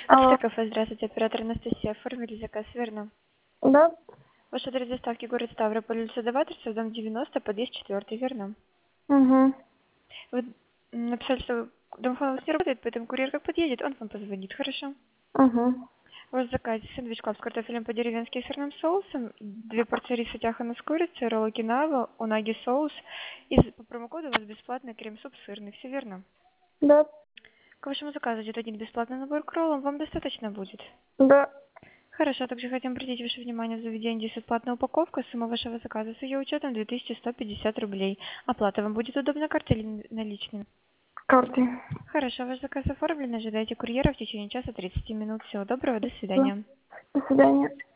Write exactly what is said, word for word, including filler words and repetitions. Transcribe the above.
Алло. Офис кафе, здравствуйте, оператор Анастасия. Оформили заказ, верно? Да? Ваш адрес доставки город Ставрополь, улица Даваторцев, дом девяносто, подъезд четвертый, верно? Угу. Вы м, написали, что домофон у вас не работает, поэтому курьер как подъедет, он вам позвонит, хорошо? Угу. У вас в заказе сэндвич клаб с картофелем по-деревенски и сырным соусом, две порции риса тяхана с курицей, ролл окинава, унаги соус, и за- по промокоду у вас бесплатный крем-суп сырный, все верно? Да? К вашему заказу идет один бесплатный набор к роллам, вам достаточно будет? Да. Хорошо, также хотим обратить ваше внимание в заведении здесь бесплатная упаковка. Сумма вашего заказа с ее учетом две тысячи сто пятьдесят рублей. Оплата вам будет удобна картой или наличными? Карты. Хорошо, ваш заказ оформлен. Ожидайте курьера в течение часа тридцати минут. Всего доброго, до Да. свидания. До свидания.